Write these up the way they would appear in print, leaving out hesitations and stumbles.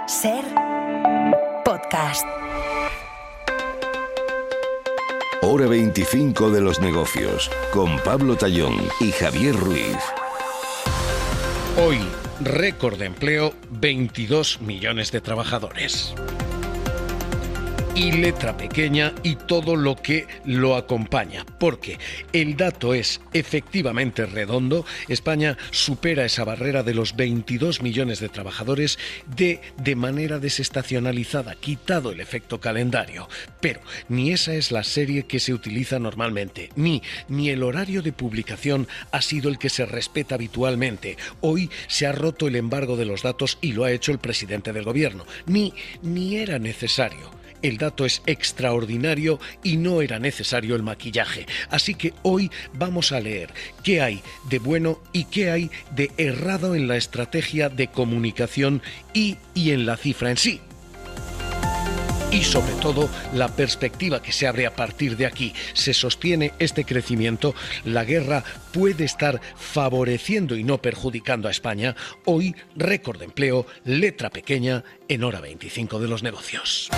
Ser podcast. Hora 25 de los negocios, con Pablo Tallón y Javier Ruiz. Hoy, récord de empleo, 22 millones de trabajadores. Y letra pequeña y todo lo que lo acompaña, porque el dato es efectivamente redondo. España supera esa barrera de los 22 millones de trabajadores de manera desestacionalizada, quitado el efecto calendario. Pero ni esa es la serie que se utiliza normalmente, ni el horario de publicación ha sido el que se respeta habitualmente. Hoy se ha roto el embargo de los datos y lo ha hecho el presidente del gobierno. Ni era necesario. El dato es extraordinario y no era necesario el maquillaje. Así que hoy vamos a leer qué hay de bueno y qué hay de errado en la estrategia de comunicación y en la cifra en sí. Y sobre todo, la perspectiva que se abre a partir de aquí. Se sostiene este crecimiento, la guerra puede estar favoreciendo y no perjudicando a España. Hoy, récord de empleo, letra pequeña, en hora 25 de los negocios.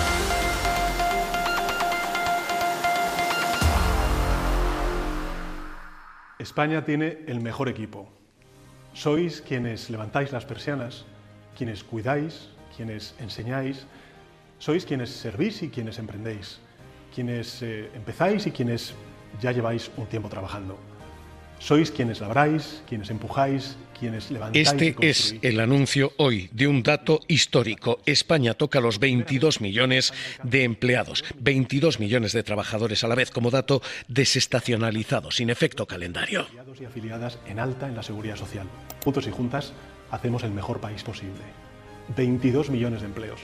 España tiene el mejor equipo. Sois quienes levantáis las persianas, quienes cuidáis, quienes enseñáis. Sois quienes servís y quienes emprendéis, quienes empezáis y quienes ya lleváis un tiempo trabajando. Sois quienes labráis, quienes empujáis, quienes levantáis. Este es el anuncio hoy de un dato histórico. España toca los 22 millones de empleados, 22 millones de trabajadores a la vez, como dato desestacionalizado, sin efecto calendario. Afiliados y afiliadas en alta en la seguridad social. Juntos y juntas hacemos el mejor país posible. 22 millones de empleos.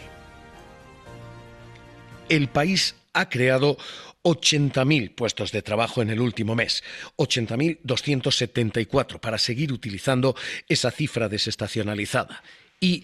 El país ha creado 80.000 puestos de trabajo en el último mes, 80.274 para seguir utilizando esa cifra desestacionalizada y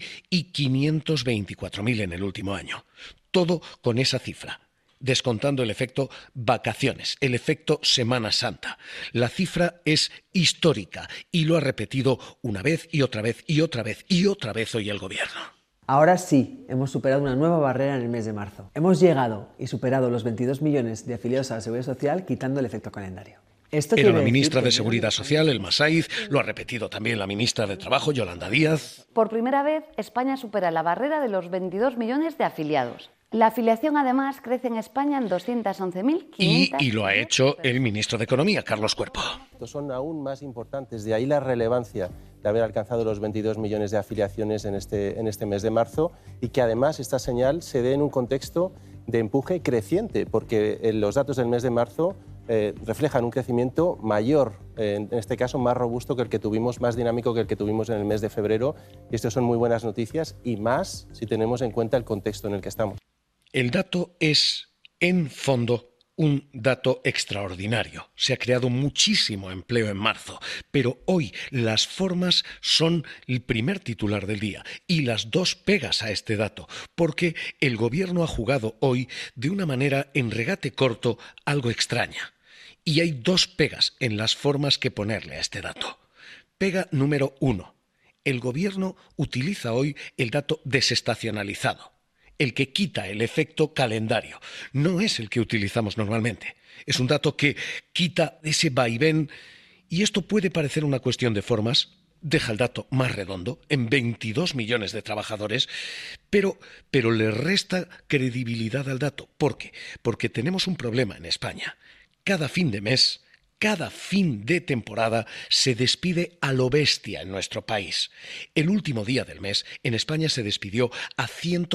524.000 en el último año. Todo con esa cifra, descontando el efecto vacaciones, el efecto Semana Santa. La cifra es histórica y lo ha repetido una vez y otra vez y otra vez y otra vez hoy el gobierno. Ahora sí, hemos superado una nueva barrera en el mes de marzo. Hemos llegado y superado los 22 millones de afiliados a la Seguridad Social quitando el efecto calendario. Era la ministra de Seguridad Social, Elma Saiz, lo ha repetido también la ministra de Trabajo, Yolanda Díaz. Por primera vez, España supera la barrera de los 22 millones de afiliados. La afiliación, además, crece en España en 211.500. Y lo ha hecho el ministro de Economía, Carlos Cuerpo. Son aún más importantes, de ahí la relevancia de haber alcanzado los 22 millones de afiliaciones en este mes de marzo y que además esta señal se dé en un contexto de empuje creciente, porque los datos del mes de marzo reflejan un crecimiento mayor, en este caso más robusto que el que tuvimos, más dinámico que el que tuvimos en el mes de febrero. Y esto son muy buenas noticias y más si tenemos en cuenta el contexto en el que estamos. El dato es, en fondo, un dato extraordinario. Se ha creado muchísimo empleo en marzo, pero hoy las formas son el primer titular del día y las dos pegas a este dato, porque el gobierno ha jugado hoy de una manera en regate corto algo extraña. Y hay dos pegas en las formas que ponerle a este dato. Pega número 1. El gobierno utiliza hoy el dato desestacionalizado, el que quita el efecto calendario. No es el que utilizamos normalmente. Es un dato que quita ese vaivén y esto puede parecer una cuestión de formas. Deja el dato más redondo, en 22 millones de trabajadores, pero le resta credibilidad al dato. ¿Por qué? Porque tenemos un problema en España. Cada fin de mes, cada fin de temporada se despide a lo bestia en nuestro país. El último día del mes, en España se despidió a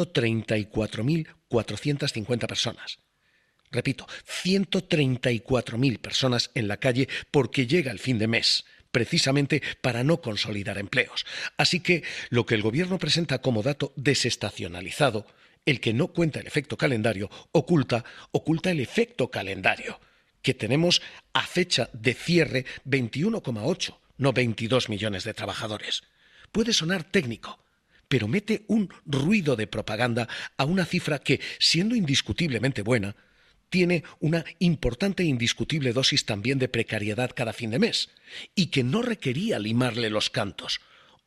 134.450 personas. Repito, 134.000 personas en la calle porque llega el fin de mes, precisamente para no consolidar empleos. Así que lo que el gobierno presenta como dato desestacionalizado, el que no cuenta el efecto calendario, oculta el efecto calendario, que tenemos a fecha de cierre 21,8, no 22 millones de trabajadores. Puede sonar técnico, pero mete un ruido de propaganda a una cifra que, siendo indiscutiblemente buena, tiene una importante e indiscutible dosis también de precariedad cada fin de mes y que no requería limarle los cantos.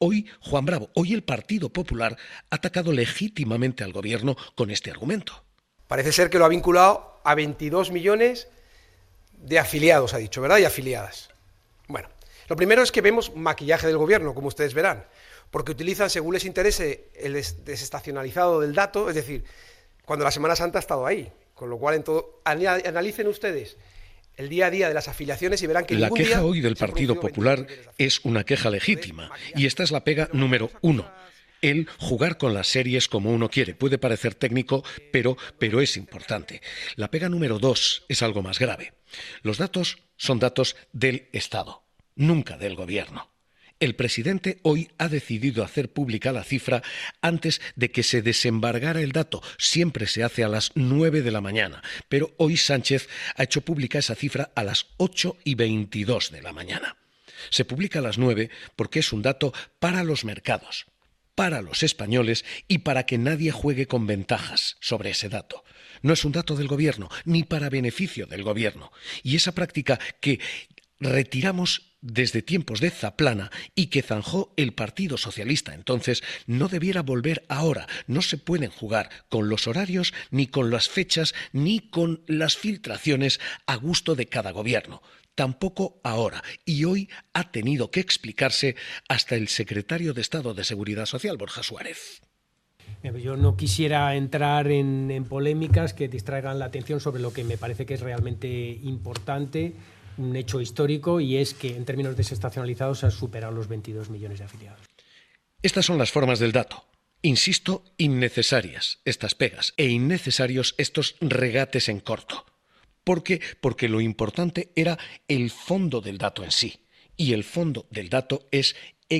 Hoy Juan Bravo, hoy el Partido Popular ha atacado legítimamente al gobierno con este argumento. Parece ser que lo ha vinculado a 22 millones de afiliados, ha dicho, ¿verdad? Y afiliadas. Bueno, lo primero es que vemos maquillaje del gobierno, como ustedes verán, porque utilizan, según les interese, el desestacionalizado del dato, es decir, cuando la Semana Santa ha estado ahí, con lo cual analicen ustedes el día a día de las afiliaciones y verán que la queja hoy del Partido Popular es una queja legítima, y esta es la pega número 1. El jugar con las series como uno quiere. Puede parecer técnico, pero es importante. La pega número 2 es algo más grave. Los datos son datos del Estado, nunca del gobierno. El presidente hoy ha decidido hacer pública la cifra antes de que se desembargara el dato. Siempre se hace a las 9 de la mañana, pero hoy Sánchez ha hecho pública esa cifra a las 8:22 de la mañana. Se publica a las 9 porque es un dato para los mercados, para los españoles y para que nadie juegue con ventajas sobre ese dato. No es un dato del gobierno, ni para beneficio del gobierno. Y esa práctica que retiramos desde tiempos de Zaplana y que zanjó el Partido Socialista entonces, no debiera volver ahora. No se pueden jugar con los horarios, ni con las fechas, ni con las filtraciones a gusto de cada gobierno. Tampoco ahora. Y hoy ha tenido que explicarse hasta el secretario de Estado de Seguridad Social, Borja Suárez. Yo no quisiera entrar en polémicas que distraigan la atención sobre lo que me parece que es realmente importante, un hecho histórico, y es que en términos desestacionalizados se han superado los 22 millones de afiliados. Estas son las formas del dato. Insisto, innecesarias estas pegas e innecesarios estos regates en corto. ¿Por qué? Porque lo importante era el fondo del dato en sí. Y el fondo del dato es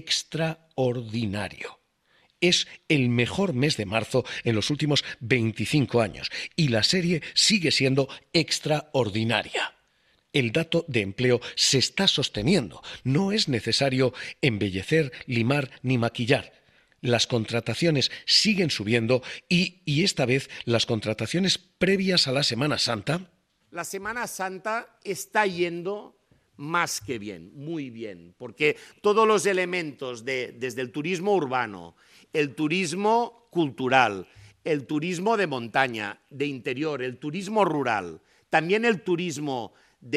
extraordinario. Es el mejor mes de marzo en los últimos 25 años. Y la serie sigue siendo extraordinaria. El dato de empleo se está sosteniendo. No es necesario embellecer, limar ni maquillar. Las contrataciones siguen subiendo y esta vez las contrataciones previas a la Semana Santa. La Semana Santa está yendo más que bien, muy bien, porque todos los elementos desde el turismo urbano, el turismo cultural, el turismo de montaña, de interior, el turismo rural, también el turismo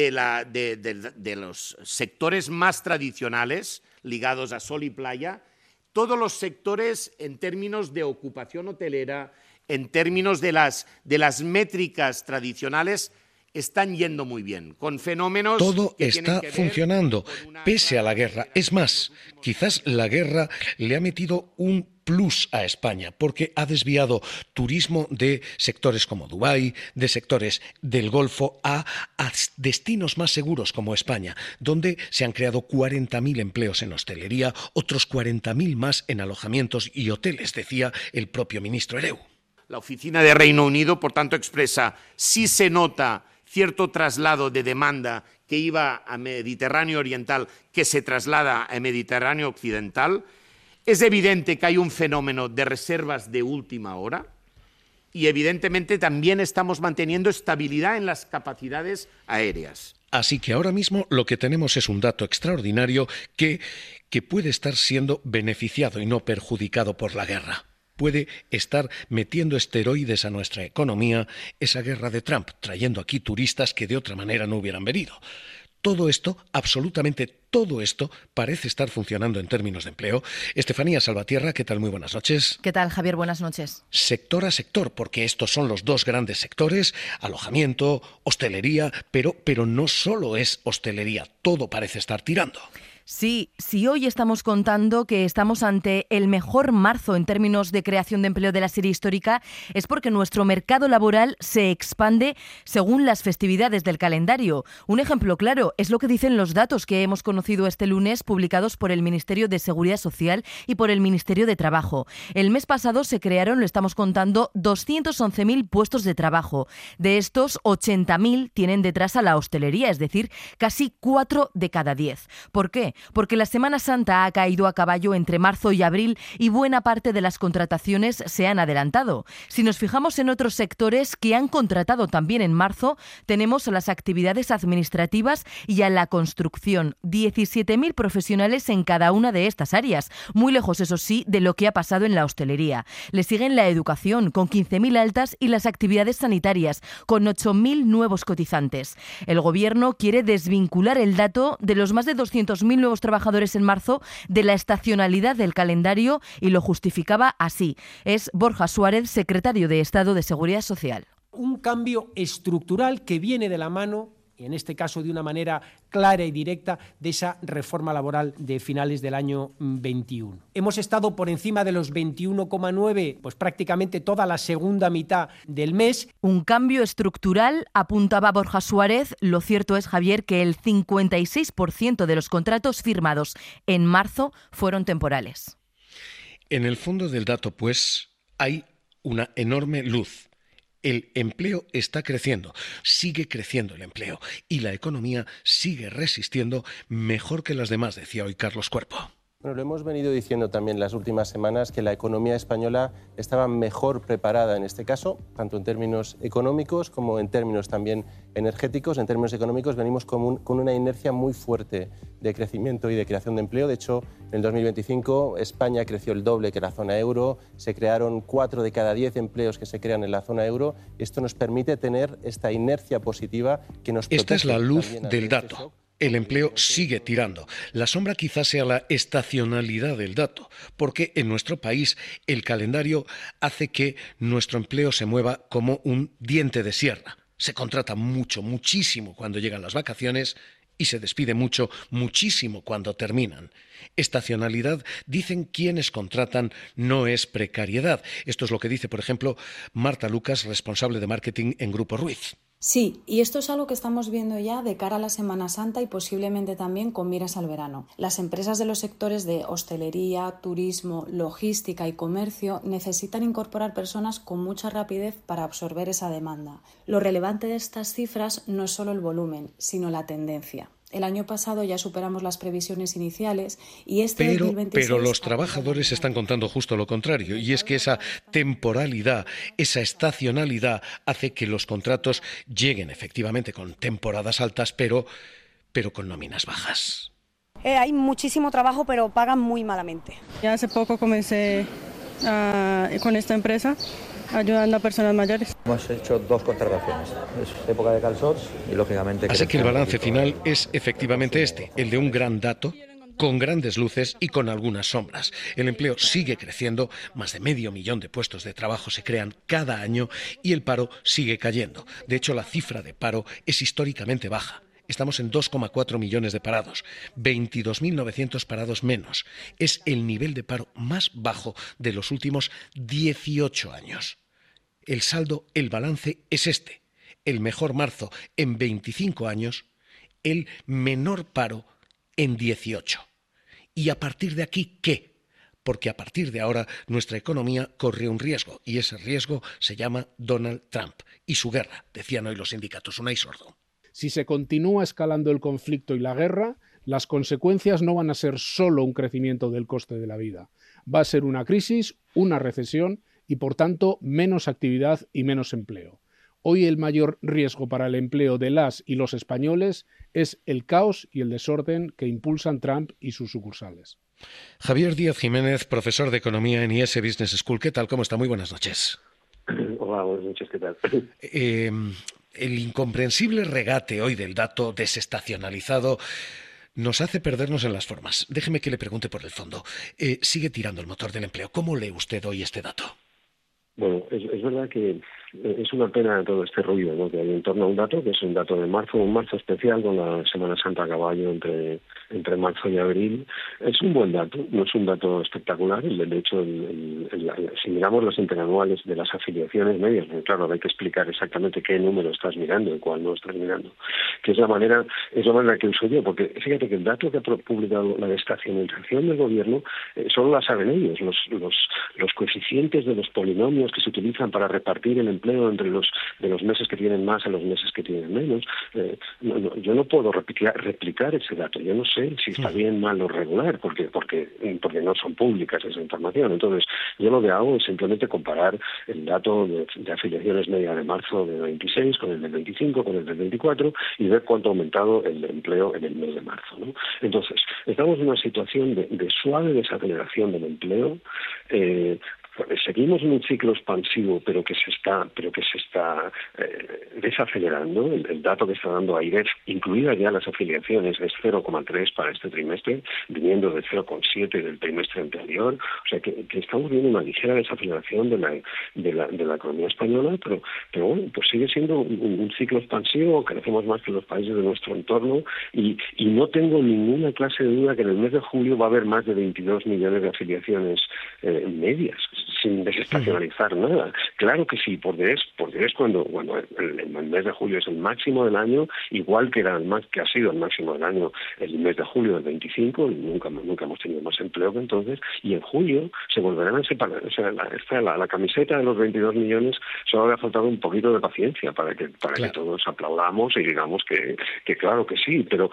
de los sectores más tradicionales ligados a sol y playa, todos los sectores en términos de ocupación hotelera, en términos de las métricas tradicionales, están yendo muy bien, con fenómenos... Todo está funcionando, pese a la guerra. Es más, quizás la guerra le ha metido un plus a España, porque ha desviado turismo de sectores como Dubái, de sectores del Golfo, a destinos más seguros como España, donde se han creado 40.000 empleos en hostelería, otros 40.000 más en alojamientos y hoteles, decía el propio ministro Hereu. La oficina de Reino Unido, por tanto, expresa, sí se nota cierto traslado de demanda que iba a Mediterráneo Oriental, que se traslada a Mediterráneo Occidental. Es evidente que hay un fenómeno de reservas de última hora y evidentemente también estamos manteniendo estabilidad en las capacidades aéreas. Así que ahora mismo lo que tenemos es un dato extraordinario que puede estar siendo beneficiado y no perjudicado por la guerra. Puede estar metiendo esteroides a nuestra economía esa guerra de Trump, trayendo aquí turistas que de otra manera no hubieran venido. Todo esto, absolutamente todo esto, parece estar funcionando en términos de empleo. Estefanía Salvatierra, ¿qué tal? Muy buenas noches. ¿Qué tal, Javier? Buenas noches. Sector a sector, porque estos son los dos grandes sectores, alojamiento, hostelería, pero no solo es hostelería, todo parece estar tirando. Sí, si hoy estamos contando que estamos ante el mejor marzo en términos de creación de empleo de la serie histórica, es porque nuestro mercado laboral se expande según las festividades del calendario. Un ejemplo claro es lo que dicen los datos que hemos conocido este lunes, publicados por el Ministerio de Seguridad Social y por el Ministerio de Trabajo. El mes pasado se crearon, lo estamos contando, 211.000 puestos de trabajo. De estos, 80.000 tienen detrás a la hostelería, es decir, casi 4 de cada 10. ¿Por qué? porque la Semana Santa ha caído a caballo entre marzo y abril y buena parte de las contrataciones se han adelantado. Si nos fijamos en otros sectores que han contratado también en marzo, tenemos a las actividades administrativas y a la construcción. 17.000 profesionales en cada una de estas áreas, muy lejos, eso sí, de lo que ha pasado en la hostelería. Le siguen la educación, con 15.000 altas, y las actividades sanitarias, con 8.000 nuevos cotizantes. El Gobierno quiere desvincular el dato de los más de 200.000 nuevos trabajadores en marzo de la estacionalidad del calendario y lo justificaba así. Es Borja Suárez, secretario de Estado de Seguridad Social. Un cambio estructural que viene de la mano, y en este caso de una manera clara y directa, de esa reforma laboral de finales del año 21. Hemos estado por encima de los 21,9, pues prácticamente toda la segunda mitad del mes. Un cambio estructural, apuntaba Borja Suárez. Lo cierto es, Javier, que el 56% de los contratos firmados en marzo fueron temporales. En el fondo del dato, pues, hay una enorme luz. El empleo está creciendo, sigue creciendo el empleo y la economía sigue resistiendo mejor que las demás, decía hoy Carlos Cuerpo. Bueno, lo hemos venido diciendo también las últimas semanas que la economía española estaba mejor preparada en este caso, tanto en términos económicos como en términos también energéticos. En términos económicos venimos con una inercia muy fuerte de crecimiento y de creación de empleo. De hecho, en el 2025 España creció el doble que la zona euro, se crearon 4 de cada 10 empleos que se crean en la zona euro. Esto nos permite tener esta inercia positiva que nos protege. Esta es la luz del dato. El empleo sigue tirando. La sombra quizás sea la estacionalidad del dato, porque en nuestro país el calendario hace que nuestro empleo se mueva como un diente de sierra. Se contrata mucho, muchísimo cuando llegan las vacaciones y se despide mucho, muchísimo cuando terminan. Estacionalidad, dicen quienes contratan, no es precariedad. Esto es lo que dice, por ejemplo, Marta Lucas, responsable de marketing en Grupo Ruiz. Sí, y esto es algo que estamos viendo ya de cara a la Semana Santa y posiblemente también con miras al verano. Las empresas de los sectores de hostelería, turismo, logística y comercio necesitan incorporar personas con mucha rapidez para absorber esa demanda. Lo relevante de estas cifras no es solo el volumen, sino la tendencia. El año pasado ya superamos las previsiones iniciales y este 2026... Pero los trabajadores están contando justo lo contrario, y es que esa temporalidad, esa estacionalidad hace que los contratos lleguen efectivamente con temporadas altas, pero con nóminas bajas. Hay muchísimo trabajo, pero pagan muy malamente. Ya hace poco comencé con esta empresa, ayudando a personas mayores. Hemos hecho 2 contrataciones. Es época de calzors y lógicamente... Así que el balance final es efectivamente este, el de un gran dato, con grandes luces y con algunas sombras. El empleo sigue creciendo, más de 500.000 de puestos de trabajo se crean cada año y el paro sigue cayendo. De hecho, la cifra de paro es históricamente baja. Estamos en 2,4 millones de parados, 22.900 parados menos. Es el nivel de paro más bajo de los últimos 18 años. El saldo, el balance es este. El mejor marzo en 25 años, el menor paro en 18. ¿Y a partir de aquí qué? Porque a partir de ahora nuestra economía corre un riesgo, y ese riesgo se llama Donald Trump y su guerra, decían hoy los sindicatos. Unai Sordo. Si se continúa escalando el conflicto y la guerra, las consecuencias no van a ser solo un crecimiento del coste de la vida. Va a ser una crisis, una recesión y, por tanto, menos actividad y menos empleo. Hoy el mayor riesgo para el empleo de las y los españoles es el caos y el desorden que impulsan Trump y sus sucursales. Javier Díaz Jiménez, profesor de Economía en IS Business School. ¿Qué tal? ¿Cómo está? Muy buenas noches. Hola, buenas noches. ¿Qué tal? El incomprensible regate hoy del dato desestacionalizado nos hace perdernos en las formas. Déjeme que le pregunte por el fondo. Sigue tirando el motor del empleo. ¿Cómo lee usted hoy este dato? Bueno, es verdad que es una pena todo este ruido, ¿no?, que hay en torno a un dato, que es un dato de marzo, un marzo especial con la Semana Santa a caballo entre marzo y abril. Es un buen dato, no es un dato espectacular. De hecho, si miramos los interanuales de las afiliaciones medias, claro, hay que explicar exactamente qué número estás mirando y cuál no estás mirando, que es la manera que uso yo, porque fíjate que el dato que ha publicado la desestacionalización del gobierno solo la saben ellos, los coeficientes de los polinomios que se utilizan para repartir el empleo empleo de los meses que tienen más a los meses que tienen menos. Yo no puedo replicar ese dato. Yo no sé si está bien, mal o regular, porque no son públicas esa información. Entonces, yo lo que hago es simplemente comparar el dato de afiliaciones media de marzo del 26 con el del 25, con el del 24 y ver cuánto ha aumentado el empleo en el mes de marzo, ¿no? Entonces, estamos en una situación de suave desaceleración del empleo. Seguimos en un ciclo expansivo, pero que se está desacelerando. El dato que está dando AIREF, incluidas ya las afiliaciones, es 0,3 para este trimestre, viniendo de 0,7 del trimestre anterior. O sea que estamos viendo una ligera desaceleración de la economía española, pero bueno, pues sigue siendo un ciclo expansivo. Crecemos más que los países de nuestro entorno y no tengo ninguna clase de duda que en el mes de julio va a haber más de 22 millones de afiliaciones medias, sin desestacionalizar nada. Claro que sí, porque es cuando el mes de julio es el máximo del año, igual que ha sido el máximo del año el mes de julio del 25, y nunca hemos tenido más empleo que entonces, y en julio se volverán a separar. O sea, la camiseta de los 22 millones solo ha faltado un poquito de paciencia para que todos aplaudamos y digamos que claro que sí, pero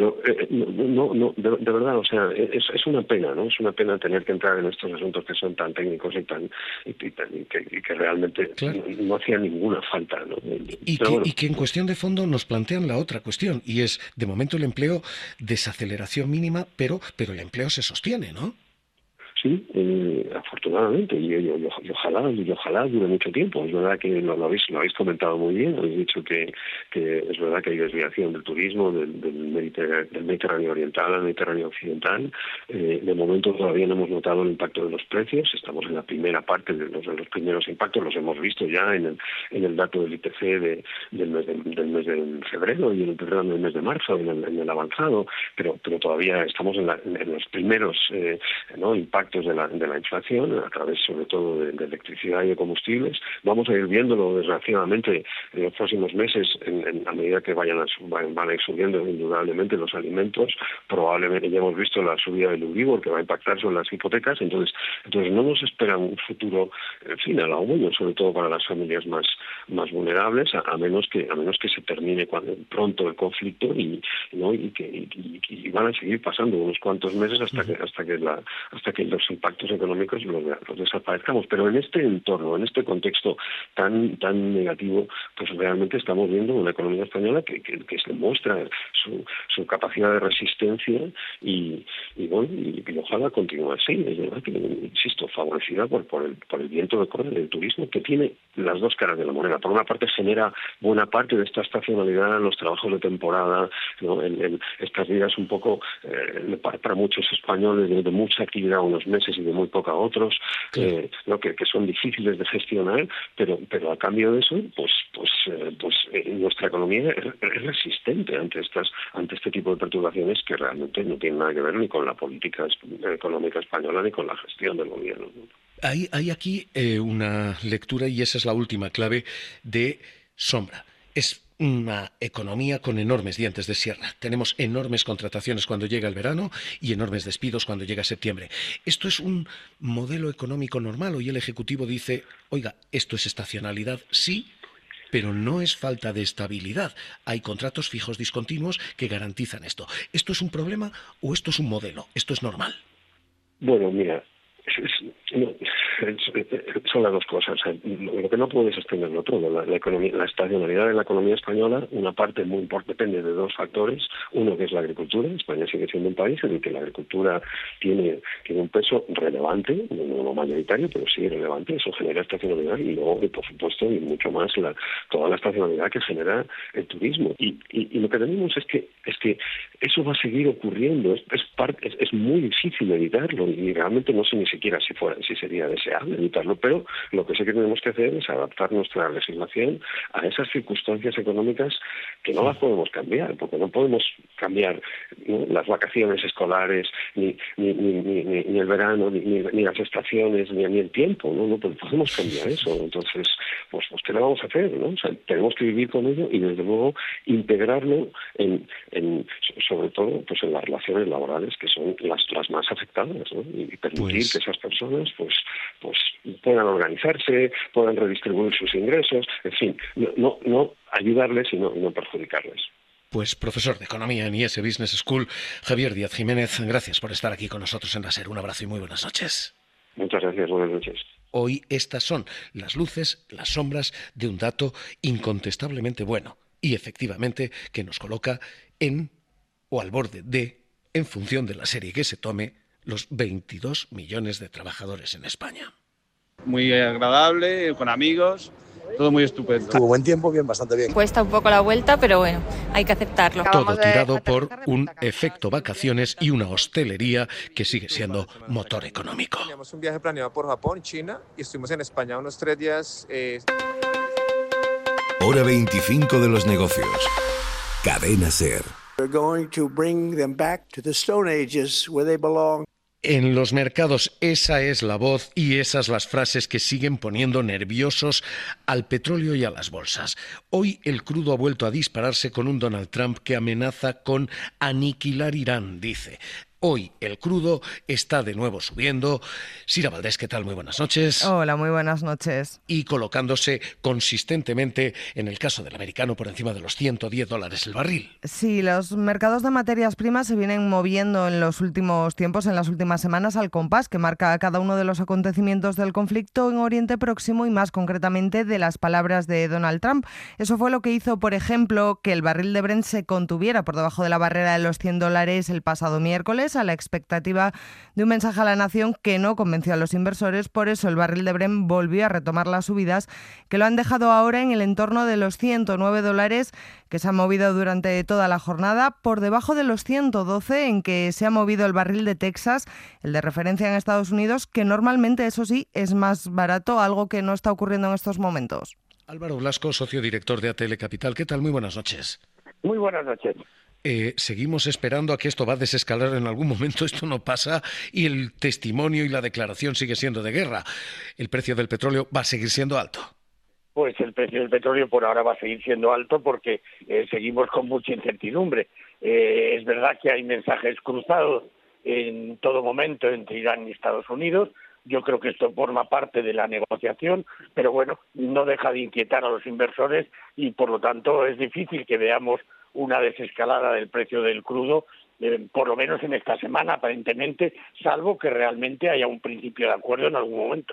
no, de verdad, o sea, es una pena, ¿no? Es una pena tener que entrar en estos asuntos que son tan técnicos y que realmente no hacía ninguna falta, ¿no? Y que en cuestión de fondo nos plantean la otra cuestión, y es, de momento el empleo, desaceleración mínima, pero el empleo se sostiene, ¿no? Sí, afortunadamente, y ojalá dure mucho tiempo. Es verdad que lo habéis comentado muy bien, habéis dicho que es verdad que hay desviación del turismo del Mediterráneo oriental al Mediterráneo occidental. De momento todavía no hemos notado el impacto de los precios, estamos en la primera parte de los primeros impactos, los hemos visto ya en el dato del IPC del mes de febrero y en el mes de marzo, en el avanzado, pero todavía estamos en los primeros impactos de la inflación, a través sobre todo de electricidad y de combustibles. Vamos a ir viéndolo desgraciadamente en los próximos meses, a medida que van a ir subiendo indudablemente los alimentos. Probablemente ya hemos visto la subida del Euribor, que va a impactar sobre las hipotecas. Entonces no nos espera un futuro, en fin, halagüeño, sobre todo para las familias más vulnerables, a menos que se termine pronto el conflicto y van a seguir pasando unos cuantos meses hasta que los impactos económicos los desaparezcamos. Pero en este entorno, en este contexto tan negativo, pues realmente estamos viendo una economía española que se muestra su capacidad de resistencia y ojalá continúe así. Es verdad que, insisto, favorecida por el viento de cola del turismo, que tiene las dos caras de la moneda. Por una parte genera buena parte de esta estacionalidad, los trabajos de temporada, ¿no? Estas vidas un poco para muchos españoles de mucha actividad unos meses y de muy poca a otros, que son difíciles de gestionar, pero a cambio de eso, nuestra economía es resistente ante este tipo de perturbaciones que realmente no tienen nada que ver ni con la política económica española ni con la gestión del gobierno. Hay aquí una lectura, y esa es la última clave, de sombra. Es una economía con enormes dientes de sierra. Tenemos enormes contrataciones cuando llega el verano y enormes despidos cuando llega septiembre. ¿Esto es un modelo económico normal? Hoy el Ejecutivo dice, oiga, esto es estacionalidad, sí, pero no es falta de estabilidad. Hay contratos fijos discontinuos que garantizan esto. ¿Esto es un problema o esto es un modelo? ¿Esto es normal? Bueno, mira, son las dos cosas. Lo que no puede sostenerlo todo. La estacionalidad de la economía española, una parte muy importante, depende de dos factores. Uno, que es la agricultura. España sigue siendo un país en el que la agricultura tiene un peso relevante, no mayoritario, pero sí relevante. Eso genera estacionalidad y luego, por supuesto, y mucho más, toda la estacionalidad que genera el turismo. Y lo que tenemos es que eso va a seguir ocurriendo. Es muy difícil evitarlo y realmente no sé ni siquiera si sería deseable evitarlo, pero lo que sí que tenemos que hacer es adaptar nuestra legislación a esas circunstancias económicas que no las podemos cambiar, porque no podemos cambiar, ¿no?, las vacaciones escolares, ni el verano, ni las estaciones, ni el tiempo, no podemos cambiar eso. Entonces, pues ¿qué le vamos a hacer, no? O sea, tenemos que vivir con ello y desde luego integrarlo sobre todo pues en las relaciones laborales, que son las más afectadas, ¿no? Y permitir que esas personas pues puedan organizarse, puedan redistribuir sus ingresos, en fin, no ayudarles y no perjudicarles. Pues profesor de Economía en IES Business School, Javier Díaz Jiménez, gracias por estar aquí con nosotros en la SER. Un abrazo y muy buenas noches. Muchas gracias, buenas noches. Hoy estas son las luces, las sombras de un dato incontestablemente bueno y efectivamente que nos coloca en o al borde de, en función de la serie que se tome, los 22 millones de trabajadores en España. Muy agradable, con amigos, todo muy estupendo. Tuvo buen tiempo, bien, bastante bien. Cuesta un poco la vuelta, pero bueno, hay que aceptarlo. Todo tirado por un efecto vacaciones y una hostelería que sigue siendo motor económico. Teníamos un viaje planeado por Japón y China y estuvimos en España unos 3 días. Hora 25 de los negocios. Cadena SER. We're going to bring them back to the Stone Ages where they belong. En los mercados esa es la voz y esas las frases que siguen poniendo nerviosos al petróleo y a las bolsas. Hoy el crudo ha vuelto a dispararse con un Donald Trump que amenaza con aniquilar Irán, dice. Hoy el crudo está de nuevo subiendo. Sira Valdés, ¿qué tal? Muy buenas noches. Hola, muy buenas noches. Y colocándose consistentemente, en el caso del americano, por encima de los $110 el barril. Sí, los mercados de materias primas se vienen moviendo en los últimos tiempos, en las últimas semanas, al compás que marca cada uno de los acontecimientos del conflicto en Oriente Próximo y más concretamente de las palabras de Donald Trump. Eso fue lo que hizo, por ejemplo, que el barril de Brent se contuviera por debajo de la barrera de los $100 el pasado miércoles, a la expectativa de un mensaje a la nación que no convenció a los inversores. Por eso el barril de Brent volvió a retomar las subidas que lo han dejado ahora en el entorno de los $109, que se han movido durante toda la jornada, por debajo de los 112 en que se ha movido el barril de Texas, el de referencia en Estados Unidos, que normalmente, eso sí, es más barato, algo que no está ocurriendo en estos momentos. Álvaro Blasco, socio director de ATL Capital. ¿Qué tal? Muy buenas noches. Muy buenas noches. Seguimos esperando a que esto va a desescalar en algún momento, esto no pasa y el testimonio y la declaración sigue siendo de guerra. ¿El precio del petróleo va a seguir siendo alto? Pues el precio del petróleo por ahora va a seguir siendo alto porque seguimos con mucha incertidumbre. Es verdad que hay mensajes cruzados en todo momento entre Irán y Estados Unidos. Yo creo que esto forma parte de la negociación, pero bueno, no deja de inquietar a los inversores y por lo tanto es difícil que veamos una desescalada del precio del crudo, por lo menos en esta semana, aparentemente, salvo que realmente haya un principio de acuerdo en algún momento.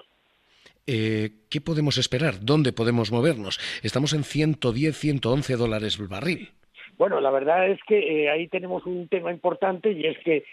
¿Qué podemos esperar? ¿Dónde podemos movernos? Estamos en $110, $111 el barril. Bueno, la verdad es que ahí tenemos un tema importante y es que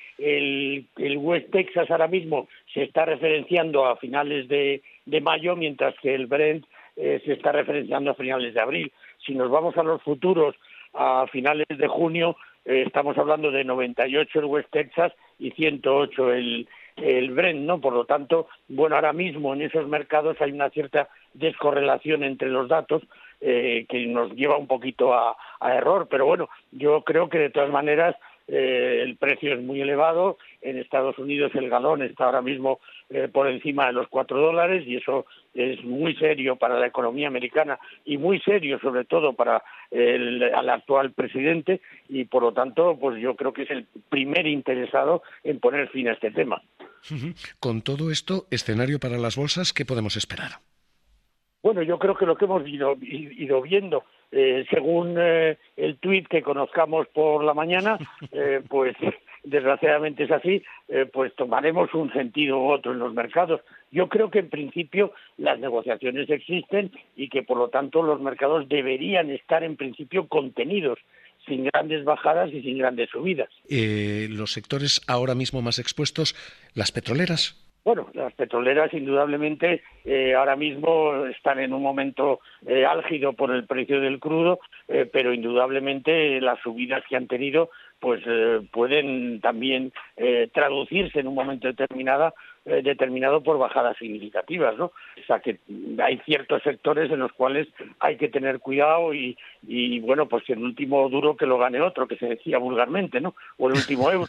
el West Texas ahora mismo se está referenciando a finales de mayo, mientras que el Brent se está referenciando a finales de abril. Si nos vamos a los futuros, a finales de junio, estamos hablando de 98 el West Texas y 108 el Brent, ¿no? Por lo tanto, bueno, ahora mismo en esos mercados hay una cierta descorrelación entre los datos que nos lleva un poquito a error, pero bueno, yo creo que de todas maneras el precio es muy elevado. En Estados Unidos el galón está ahora mismo por encima de los $4 y eso es muy serio para la economía americana y muy serio sobre todo para al actual presidente y por lo tanto pues yo creo que es el primer interesado en poner fin a este tema. Con todo esto, escenario para las bolsas, ¿qué podemos esperar? Bueno, yo creo que lo que hemos ido viendo, según el tuit que conozcamos por la mañana, pues desgraciadamente es así, pues tomaremos un sentido u otro en los mercados. Yo creo que en principio las negociaciones existen y que por lo tanto los mercados deberían estar en principio contenidos, sin grandes bajadas y sin grandes subidas. Los sectores ahora mismo más expuestos, las petroleras. Bueno, las petroleras indudablemente ahora mismo están en un momento álgido por el precio del crudo, pero indudablemente las subidas que han tenido pues pueden también traducirse en un momento determinado por bajadas significativas, ¿no? O sea que hay ciertos sectores en los cuales hay que tener cuidado y bueno, pues el último duro que lo gane otro, que se decía vulgarmente, ¿no? O el último euro.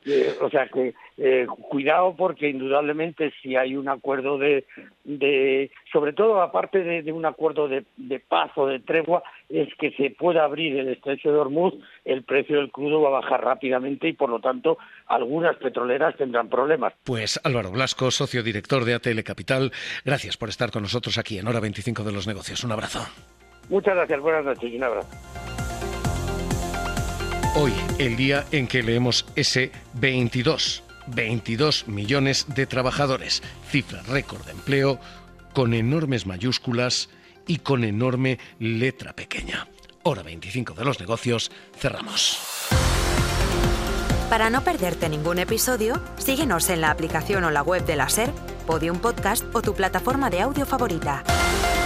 O sea que cuidado, porque indudablemente si hay un acuerdo de sobre todo aparte de un acuerdo de paz o de tregua, es que se pueda abrir el estrecho de Hormuz, el precio del crudo va a bajar rápidamente y por lo tanto algunas petroleras tendrán problemas. Pues Álvaro Blasco, socio director de ATL Capital, gracias por estar con nosotros aquí en Hora 25 de los Negocios. Un abrazo. Muchas gracias, buenas noches y un abrazo. Hoy, el día en que leemos ese 22 millones de trabajadores, cifra récord de empleo, con enormes mayúsculas y con enorme letra pequeña. Hora 25 de los Negocios, cerramos. Para no perderte ningún episodio, síguenos en la aplicación o la web de la SER, Podium Podcast o tu plataforma de audio favorita.